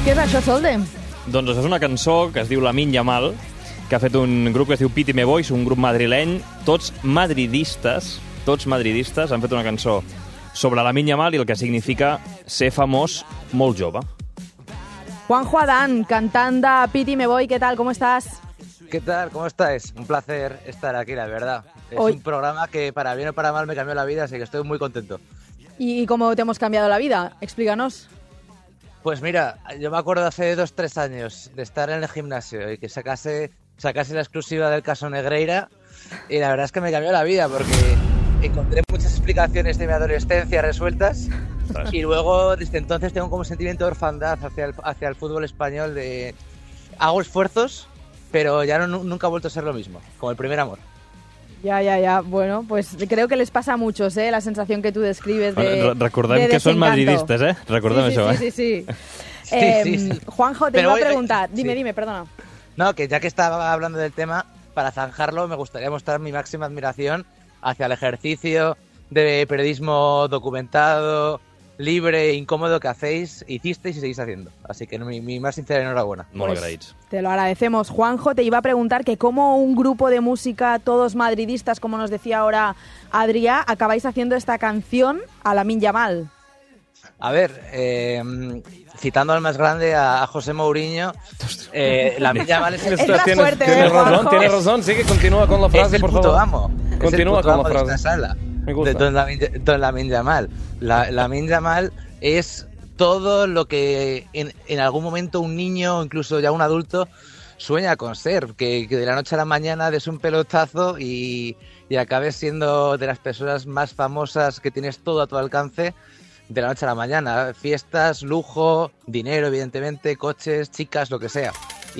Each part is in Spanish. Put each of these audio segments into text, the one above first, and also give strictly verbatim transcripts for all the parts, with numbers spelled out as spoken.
Què és això, Solde? Doncs és una cançó que es diu Lamine Yamal, que ha fet un grup que es diu Pity Me Boys, un grup madrileny, tots madridistes, tots madridistes, han fet una cançó sobre Lamine Yamal i el que significa ser famós molt jove. Juanjo Adán, cantant de Pity Me Boy, ¿qué tal? ¿Cómo estás? ¿Qué tal? ¿Cómo estáis? Un placer estar aquí, la verdad. Es Hoy... un programa que para bien o para mal me cambió la vida, así que estoy muy contento. ¿Y cómo te hemos cambiado la vida? Explícanos. Pues mira, yo me acuerdo hace dos, tres años de estar en el gimnasio y que sacase, sacase la exclusiva del caso Negreira y la verdad es que me cambió la vida porque encontré muchas explicaciones de mi adolescencia resueltas y luego desde entonces tengo como un sentimiento de orfandad hacia el, hacia el fútbol español de hago esfuerzos, pero ya no, nunca ha vuelto a ser lo mismo, como el primer amor. Ya, ya, ya. Bueno, pues creo que les pasa a muchos, ¿eh? La sensación que tú describes de Recordem de que són madridistes, ¿eh? Recordem sí, sí, això, sí, ¿eh? Sí, sí, sí. sí, eh, sí, sí. Juanjo, te Pero iba hoy, a preguntar. hoy, Dime, sí. dime, perdona. No, que ya que estaba hablando del tema, para zanjarlo me gustaría mostrar mi máxima admiración hacia el ejercicio de periodismo documentado, libre e incómodo que hacéis, hicisteis y seguís haciendo. Así que mi, mi más sincera enhorabuena. Molt Pues, agraïts. te lo agradecemos. Juanjo, te iba a preguntar que cómo un grupo de música, todos madridistas, como nos decía ahora Adrià, acabáis haciendo esta canción a Lamine Yamal. A ver, eh, citando al más grande, a, a José Mourinho, eh, Lamine Yamal es el Entra tienes, fuerte, tienes ¿eh, razón, Juanjo? tienes razón. Sigue, continúa con la es frase, el por puto favor. amo. Continúa es el puto con la amo de frase. esta sala. Me gusta. De Don Lamine, Don Lamine Yamal. La, Lamine Yamal es todo lo que en, en algún momento un niño o incluso ya un adulto sueña con ser, que, que de la noche a la mañana des un pelotazo y, y acabes siendo de las personas más famosas, que tienes todo a tu alcance de la noche a la mañana. Fiestas, lujo, dinero, evidentemente, coches, chicas, lo que sea.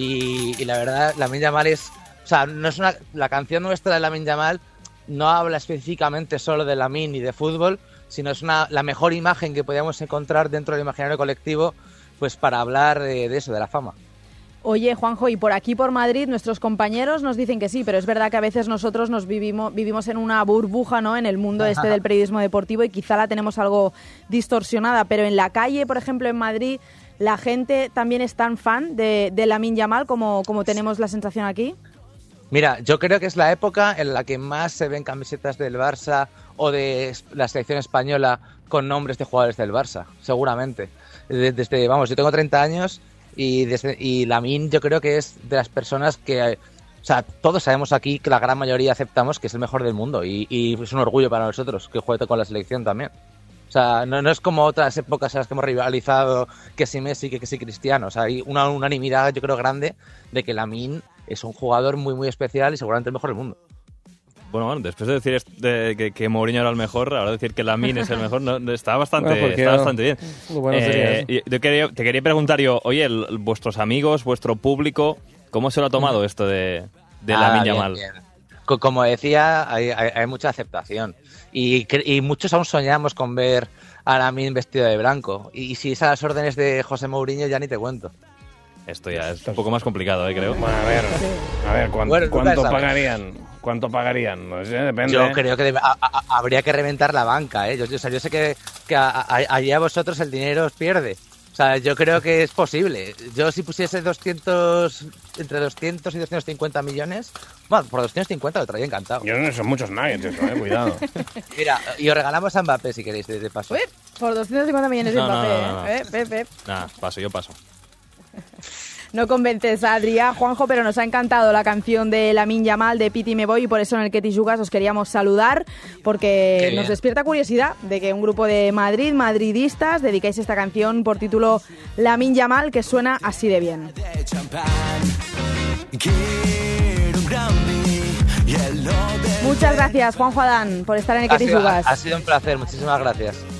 Y, y la verdad, Lamine Yamal es... O sea, no es una, la canción nuestra de Lamine Yamal no habla específicamente solo de Lamine y de fútbol, sino es una, la mejor imagen que podíamos encontrar dentro del imaginario colectivo, pues para hablar de, de eso, de la fama. Oye, Juanjo, y por aquí, por Madrid, nuestros compañeros nos dicen que sí, pero es verdad que a veces nosotros nos vivimos, vivimos en una burbuja, ¿no? En el mundo este del periodismo deportivo y quizá la tenemos algo distorsionada, pero en la calle, por ejemplo, en Madrid, ¿la gente también es tan fan de, de Lamine Yamal como, como tenemos la sensación aquí? Mira, yo creo que es la época en la que más se ven camisetas del Barça o de la selección española con nombres de jugadores del Barça, seguramente. Desde, vamos, yo tengo treinta años y, desde, y Lamine yo creo que es de las personas que, o sea, todos sabemos aquí que la gran mayoría aceptamos que es el mejor del mundo y, y es un orgullo para nosotros que juegue con la selección también. O sea, no, no es como otras épocas en las que hemos rivalizado, que si Messi, que, que si Cristiano. O sea, hay una unanimidad, yo creo, grande de que Lamine es un jugador muy, muy especial y seguramente el mejor del mundo. Bueno, bueno, después de decir est- de que, que Mourinho era el mejor, ahora decir que Lamine es el mejor, no, está bastante, Bueno, está no. bastante bien. Bueno, sería Eh, y yo quería, te quería preguntar yo, oye, el, vuestros amigos, vuestro público, ¿cómo se lo ha tomado esto de, de Ah, Lamine bien, Yamal? bien. Co- Como decía, hay, hay, hay mucha aceptación. Y, cre- y muchos aún soñamos con ver a Lamine vestido de blanco. Y, y si es a las órdenes de José Mourinho, ya ni te cuento. Esto ya es un poco más complicado, ¿eh? Creo. Bueno, a ver, a ver, ¿cuánto, Bueno, nunca cuánto sabes. pagarían? ¿Cuánto pagarían? No sé, depende. Yo creo que debe- a- a- habría que reventar la banca, ¿eh? Yo, yo, o sea, yo sé que, que a- a- allí a vosotros el dinero os pierde. O sea, yo creo que es posible. Yo si pusiese doscientos, entre doscientos y doscientos cincuenta millones, bueno, por doscientos cincuenta lo traía encantado. Yo no son muchos nuggets eso, eh, cuidado. Mira, y os regalamos a Mbappé si queréis, de, de paso. Uy, por doscientos cincuenta millones de No, no, Mbappé, no, no, no. ¿eh? Pep, pep. Nada, paso, yo paso. No convences a Adrià, Juanjo, pero nos ha encantado la canción de Lamine Yamal, de Pity Me Boy, y por eso en el Que T'hi Jugues os queríamos saludar, porque Qué nos bien. despierta curiosidad de que un grupo de Madrid, madridistas, dedicáis esta canción por título Lamine Yamal, que suena así de bien. Muchas gracias, Juanjo Adán, por estar en el Que Ha T'hi sido, ha, Jugues. ha sido un placer, muchísimas gracias.